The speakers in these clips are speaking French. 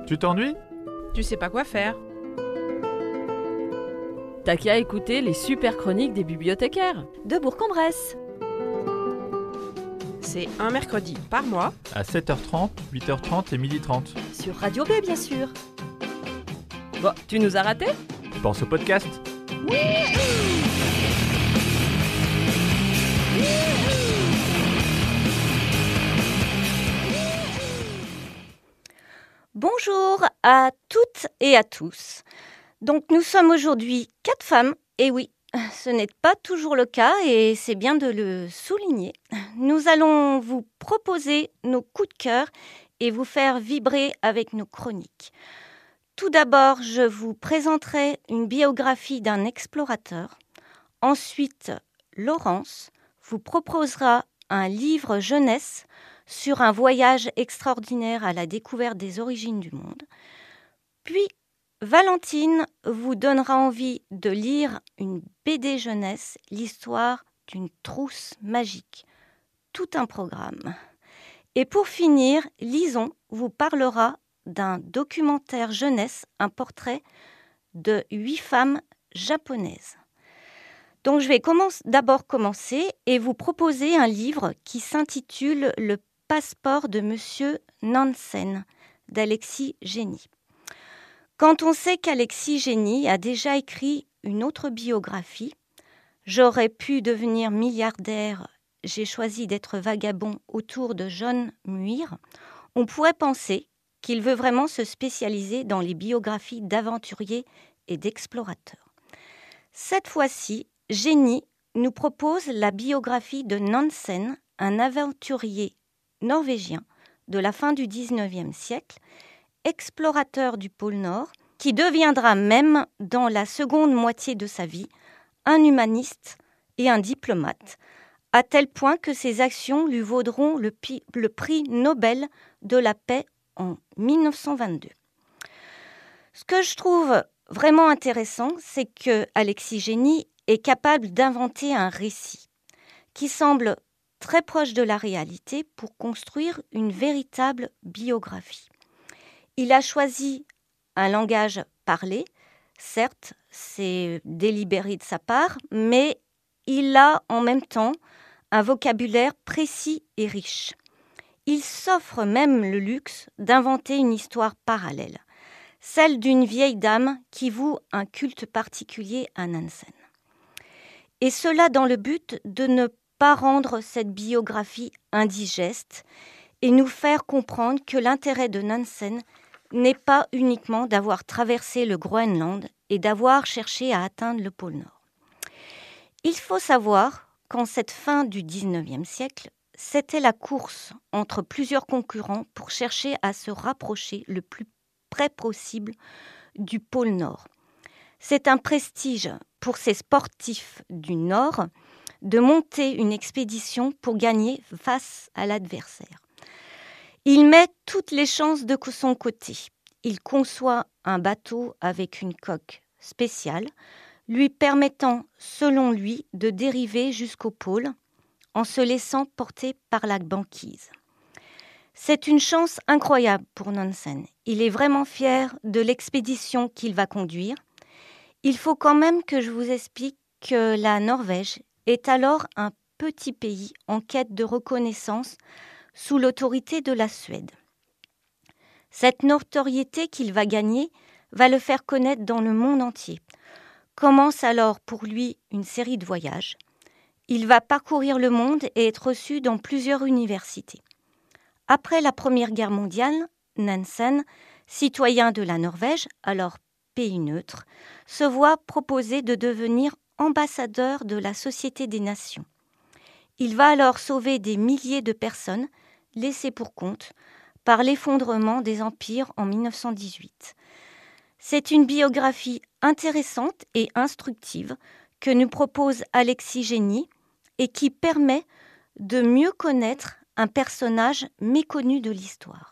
Tu t'ennuies? Tu sais pas quoi faire. T'as qu'à écouter les super chroniques des bibliothécaires de Bourg-en-Bresse. C'est un mercredi par mois. À 7h30, 8h30 et 12h30. Sur Radio B, bien sûr. Bon, tu nous as ratés? Pense au podcast. Bonjour à toutes et à tous. Donc nous sommes aujourd'hui 4 femmes, et oui, ce n'est pas toujours le cas et c'est bien de le souligner. Nous allons vous proposer nos coups de cœur et vous faire vibrer avec nos chroniques. Tout d'abord, je vous présenterai une biographie d'un explorateur. Ensuite, Laurence vous proposera un livre jeunesse sur un voyage extraordinaire à la découverte des origines du monde. Puis, Valentine vous donnera envie de lire une BD jeunesse, l'histoire d'une trousse magique. Tout un programme. Et pour finir, Lison vous parlera d'un documentaire jeunesse, un portrait de 8 femmes japonaises. Donc je vais d'abord commencer et vous proposer un livre qui s'intitule « Le passeport de Monsieur Nansen » d'Alexis Génie. Quand on sait qu'Alexis Génie a déjà écrit une autre biographie, « J'aurais pu devenir milliardaire, j'ai choisi d'être vagabond » autour de John Muir, on pourrait penser qu'il veut vraiment se spécialiser dans les biographies d'aventuriers et d'explorateurs. Cette fois-ci, Génie nous propose la biographie de Nansen, un aventurier norvégien de la fin du XIXe siècle, explorateur du pôle Nord, qui deviendra même, dans la seconde moitié de sa vie, un humaniste et un diplomate, à tel point que ses actions lui vaudront le prix Nobel de la paix en 1922. Ce que je trouve vraiment intéressant, c'est que Alexis Génie est capable d'inventer un récit qui semble très proche de la réalité pour construire une véritable biographie. Il a choisi un langage parlé, certes, c'est délibéré de sa part, mais il a en même temps un vocabulaire précis et riche. Il s'offre même le luxe d'inventer une histoire parallèle, celle d'une vieille dame qui voue un culte particulier à Nansen. Et cela dans le but de ne pas rendre cette biographie indigeste et nous faire comprendre que l'intérêt de Nansen n'est pas uniquement d'avoir traversé le Groenland et d'avoir cherché à atteindre le pôle Nord. Il faut savoir qu'en cette fin du XIXe siècle, c'était la course entre plusieurs concurrents pour chercher à se rapprocher le plus près possible du pôle Nord. C'est un prestige pour ces sportifs du Nord de monter une expédition pour gagner face à l'adversaire. Il met toutes les chances de son côté. Il conçoit un bateau avec une coque spéciale, lui permettant, selon lui, de dériver jusqu'au pôle en se laissant porter par la banquise. C'est une chance incroyable pour Nansen. Il est vraiment fier de l'expédition qu'il va conduire. Il faut quand même que je vous explique que la Norvège est alors un petit pays en quête de reconnaissance sous l'autorité de la Suède. Cette notoriété qu'il va gagner va le faire connaître dans le monde entier. Commence alors pour lui une série de voyages. Il va parcourir le monde et être reçu dans plusieurs universités. Après la Première Guerre mondiale, Nansen, citoyen de la Norvège, alors pays neutre, se voit proposer de devenir ambassadeur de la Société des Nations. Il va alors sauver des milliers de personnes laissées pour compte par l'effondrement des empires en 1918. C'est une biographie intéressante et instructive que nous propose Alexis Génie et qui permet de mieux connaître un personnage méconnu de l'histoire.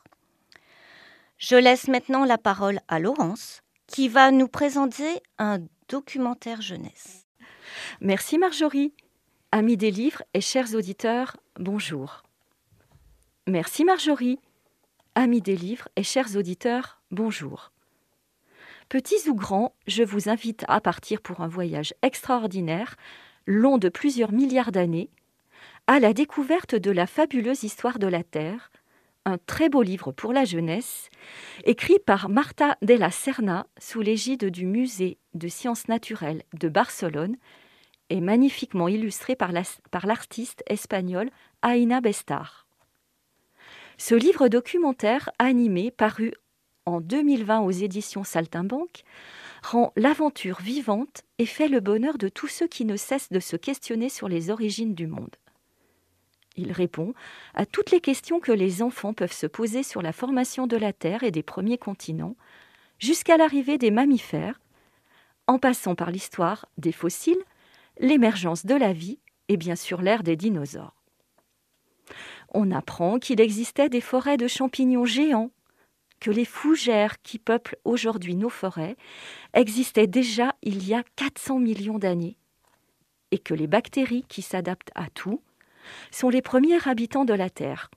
Je laisse maintenant la parole à Laurence qui va nous présenter un documentaire jeunesse. Merci Marjorie. Amis des livres et chers auditeurs, bonjour. Merci Marjorie. Amis des livres et chers auditeurs, bonjour. Petits ou grands, je vous invite à partir pour un voyage extraordinaire, long de plusieurs milliards d'années, à la découverte de la fabuleuse histoire de la Terre, un très beau livre pour la jeunesse, écrit par Marta de la Serna sous l'égide du Musée de sciences naturelles de Barcelone et magnifiquement illustré par l'artiste espagnole Aïna Bestar. Ce livre documentaire animé, paru en 2020 aux éditions Saltimbanque, rend l'aventure vivante et fait le bonheur de tous ceux qui ne cessent de se questionner sur les origines du monde. Il répond à toutes les questions que les enfants peuvent se poser sur la formation de la Terre et des premiers continents, jusqu'à l'arrivée des mammifères, en passant par l'histoire des fossiles, l'émergence de la vie et bien sûr l'ère des dinosaures. On apprend qu'il existait des forêts de champignons géants, que les fougères qui peuplent aujourd'hui nos forêts existaient déjà il y a 400 millions d'années, et que les bactéries qui s'adaptent à tout sont les premiers habitants de la Terre.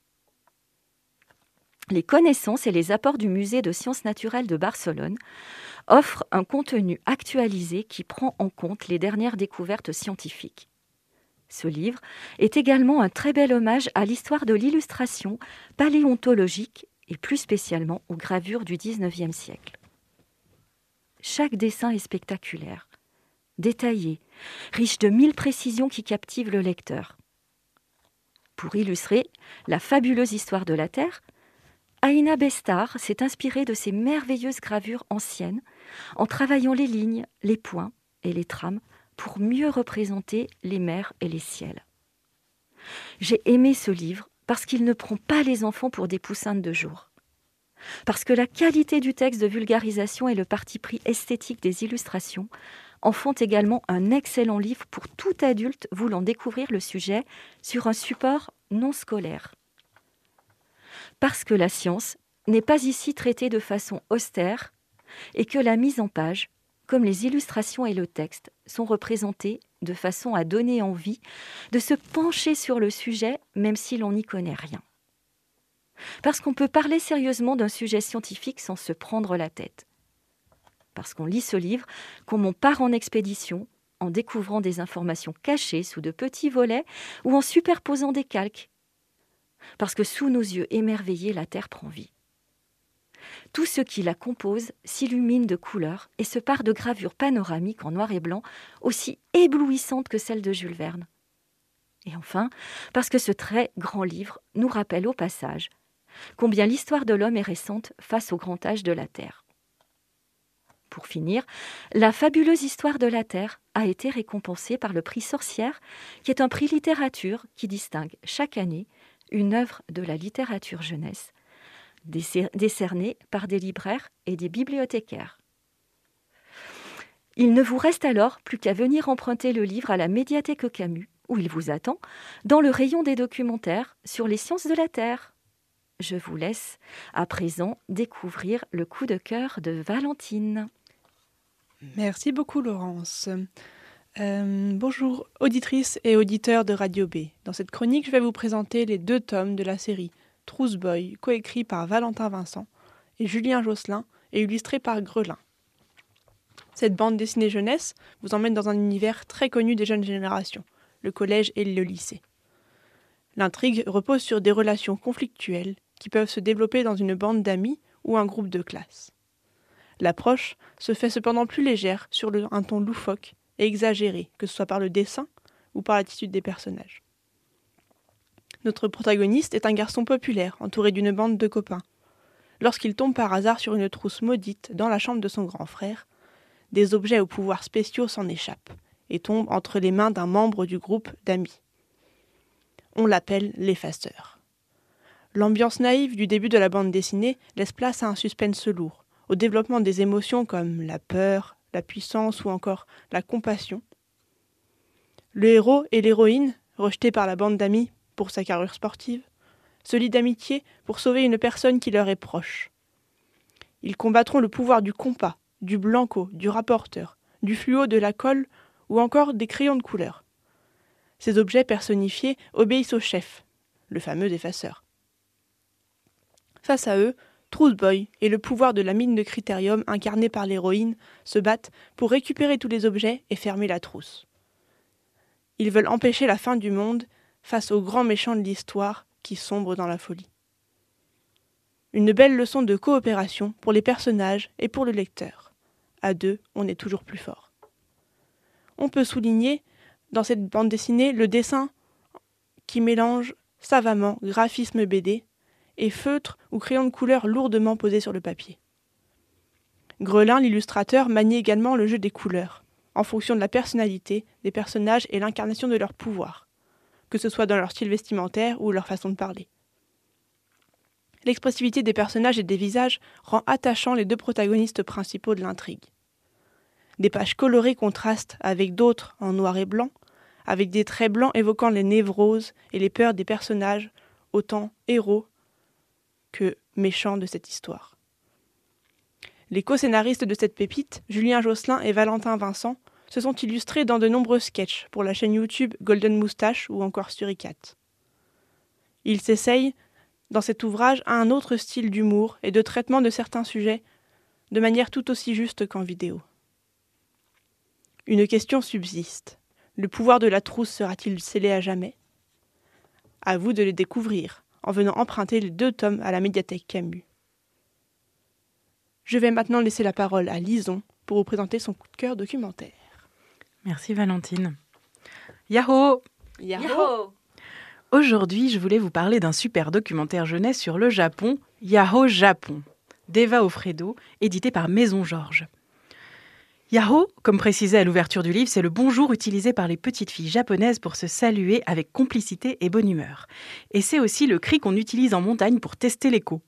Les connaissances et les apports du Musée de sciences naturelles de Barcelone offrent un contenu actualisé qui prend en compte les dernières découvertes scientifiques. Ce livre est également un très bel hommage à l'histoire de l'illustration paléontologique et plus spécialement aux gravures du XIXe siècle. Chaque dessin est spectaculaire, détaillé, riche de 1000 précisions qui captivent le lecteur. Pour illustrer la fabuleuse histoire de la Terre, Aïna Bestar s'est inspirée de ces merveilleuses gravures anciennes en travaillant les lignes, les points et les trames pour mieux représenter les mers et les ciels. J'ai aimé ce livre parce qu'il ne prend pas les enfants pour des poussins de 2 jours. Parce que la qualité du texte de vulgarisation et le parti pris esthétique des illustrations en font également un excellent livre pour tout adulte voulant découvrir le sujet sur un support non scolaire. Parce que la science n'est pas ici traitée de façon austère et que la mise en page, comme les illustrations et le texte, sont représentés de façon à donner envie de se pencher sur le sujet même si l'on n'y connaît rien. Parce qu'on peut parler sérieusement d'un sujet scientifique sans se prendre la tête. Parce qu'on lit ce livre comme on part en expédition, en découvrant des informations cachées sous de petits volets ou en superposant des calques. Parce que sous nos yeux émerveillés, la Terre prend vie. Tout ce qui la compose s'illumine de couleurs et se pare de gravures panoramiques en noir et blanc aussi éblouissantes que celles de Jules Verne. Et enfin, parce que ce très grand livre nous rappelle au passage combien l'histoire de l'homme est récente face au grand âge de la Terre. Pour finir, la fabuleuse histoire de la Terre a été récompensée par le prix Sorcière, qui est un prix littérature qui distingue chaque année une œuvre de la littérature jeunesse, décernée par des libraires et des bibliothécaires. Il ne vous reste alors plus qu'à venir emprunter le livre à la médiathèque Camus, où il vous attend, dans le rayon des documentaires sur les sciences de la Terre. Je vous laisse à présent découvrir le coup de cœur de Valentine. Merci beaucoup Laurence. Bonjour auditrices et auditeurs de Radio B. Dans cette chronique, je vais vous présenter les 2 tomes de la série Trousse Boy, coécrit par Valentin Vincent et Julien Josselin et illustré par Grelin. Cette bande dessinée jeunesse vous emmène dans un univers très connu des jeunes générations, le collège et le lycée. L'intrigue repose sur des relations conflictuelles qui peuvent se développer dans une bande d'amis ou un groupe de classe. L'approche se fait cependant plus légère sur un ton loufoque et exagéré, que ce soit par le dessin ou par l'attitude des personnages. Notre protagoniste est un garçon populaire, entouré d'une bande de copains. Lorsqu'il tombe par hasard sur une trousse maudite dans la chambre de son grand frère, des objets aux pouvoirs spéciaux s'en échappent et tombent entre les mains d'un membre du groupe d'amis. On l'appelle l'effaceur. L'ambiance naïve du début de la bande dessinée laisse place à un suspense lourd, au développement des émotions comme la peur, la puissance ou encore la compassion. Le héros et l'héroïne, rejetés par la bande d'amis pour sa carrure sportive, se lient d'amitié pour sauver une personne qui leur est proche. Ils combattront le pouvoir du compas, du blanco, du rapporteur, du fluo, de la colle ou encore des crayons de couleur. Ces objets personnifiés obéissent au chef, le fameux effaceur. Face à eux, Trousse Boy et le pouvoir de la mine de Critérium incarnée par l'héroïne se battent pour récupérer tous les objets et fermer la trousse. Ils veulent empêcher la fin du monde face aux grands méchants de l'histoire qui sombrent dans la folie. Une belle leçon de coopération pour les personnages et pour le lecteur. À deux, on est toujours plus fort. On peut souligner, dans cette bande dessinée, le dessin qui mélange savamment graphisme BD et feutre ou crayon de couleur lourdement posé sur le papier. Grelin, l'illustrateur, manie également le jeu des couleurs, en fonction de la personnalité des personnages et l'incarnation de leur pouvoir, que ce soit dans leur style vestimentaire ou leur façon de parler. L'expressivité des personnages et des visages rend attachant les deux protagonistes principaux de l'intrigue. Des pages colorées contrastent avec d'autres en noir et blanc, avec des traits blancs évoquant les névroses et les peurs des personnages, autant héros que méchants de cette histoire. Les co-scénaristes de cette pépite, Julien Josselin et Valentin Vincent, se sont illustrés dans de nombreux sketchs pour la chaîne YouTube Golden Moustache ou encore Suricat. Ils s'essayent, dans cet ouvrage, à un autre style d'humour et de traitement de certains sujets, de manière tout aussi juste qu'en vidéo. Une question subsiste. Le pouvoir de la trousse sera-t-il scellé à jamais ? À vous de les découvrir, en venant emprunter les 2 tomes à la médiathèque Camus. Je vais maintenant laisser la parole à Lison pour vous présenter son coup de cœur documentaire. Merci Valentine. Yahoo! Yahoo! Aujourd'hui, je voulais vous parler d'un super documentaire jeunesse sur le Japon, Yahoo Japon, d'Eva Offredo, édité par Maison Georges. Yahoo, comme précisé à l'ouverture du livre, c'est le bonjour utilisé par les petites filles japonaises pour se saluer avec complicité et bonne humeur. Et c'est aussi le cri qu'on utilise en montagne pour tester l'écho.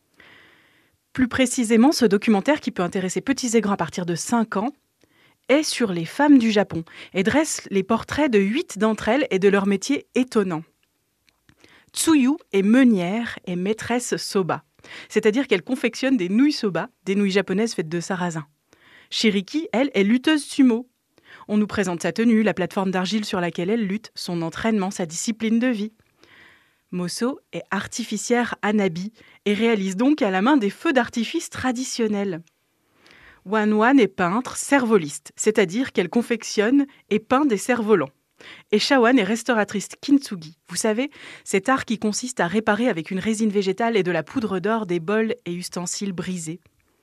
Plus précisément, ce documentaire, qui peut intéresser petits et grands à partir de 5 ans, est sur les femmes du Japon et dresse les portraits de 8 d'entre elles et de leur métier étonnant. Tsuyu est meunière et maîtresse soba, c'est-à-dire qu'elle confectionne des nouilles soba, des nouilles japonaises faites de sarrasin. Shiriki, elle, est lutteuse sumo. On nous présente sa tenue, la plateforme d'argile sur laquelle elle lutte, son entraînement, sa discipline de vie. Moso est artificière hanabi et réalise donc à la main des feux d'artifice traditionnels. Wan est peintre cervoliste, c'est-à-dire qu'elle confectionne et peint des cerfs-volants. Et Shawan est restauratrice kintsugi. Vous savez, cet art qui consiste à réparer avec une résine végétale et de la poudre d'or des bols et ustensiles brisés.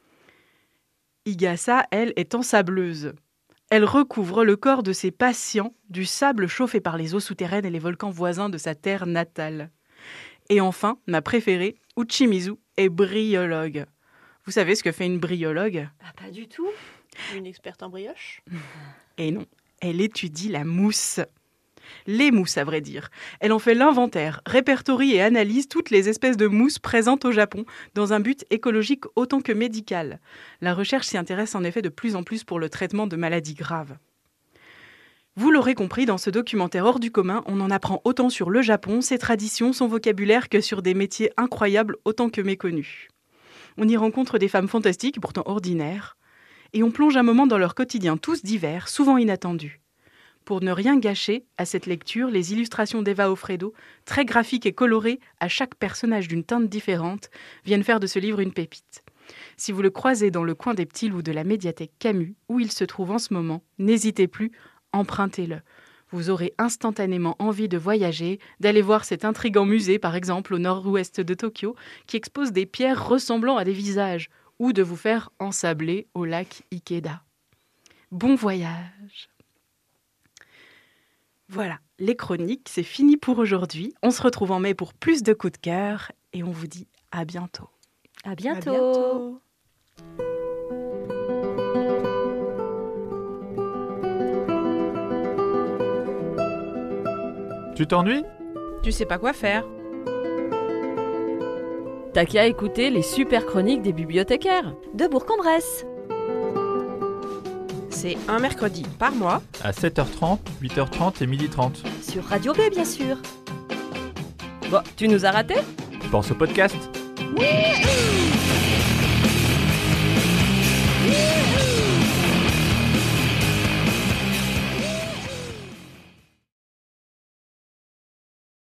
Higasa, elle, est ensableuse. Elle recouvre le corps de ses patients du sable chauffé par les eaux souterraines et les volcans voisins de sa terre natale. Et enfin, ma préférée, Uchimizu, est bryologue. Vous savez ce que fait une bryologue ? Ah, pas du tout. Une experte en brioche ? Et non, elle étudie la mousse. Les mousses, à vrai dire. Elle en fait l'inventaire, répertorie et analyse toutes les espèces de mousses présentes au Japon, dans un but écologique autant que médical. La recherche s'y intéresse en effet de plus en plus pour le traitement de maladies graves. Vous l'aurez compris, dans ce documentaire hors du commun, on en apprend autant sur le Japon, ses traditions, son vocabulaire, que sur des métiers incroyables autant que méconnus. On y rencontre des femmes fantastiques, pourtant ordinaires, et on plonge un moment dans leur quotidien, tous divers, souvent inattendus. Pour ne rien gâcher à cette lecture, les illustrations d'Eva Offredo, très graphiques et colorées, à chaque personnage d'une teinte différente, viennent faire de ce livre une pépite. Si vous le croisez dans le coin des petits loups de la médiathèque Camus, où il se trouve en ce moment, n'hésitez plus, empruntez-le. Vous aurez instantanément envie de voyager, d'aller voir cet intrigant musée, par exemple, au nord-ouest de Tokyo, qui expose des pierres ressemblant à des visages, ou de vous faire ensabler au lac Ikeda. Bon voyage! Voilà, les chroniques, c'est fini pour aujourd'hui. On se retrouve en mai pour plus de coups de cœur et on vous dit à bientôt. À bientôt. À bientôt. Tu t'ennuies ? Tu sais pas quoi faire. T'as qu'à écouter les super chroniques des bibliothécaires. De Bourg-en-Bresse. C'est un mercredi par mois. À 7h30, 8h30 et 12h30. Sur Radio B, bien sûr. Bon, tu nous as ratés ? Pense au podcast. Oui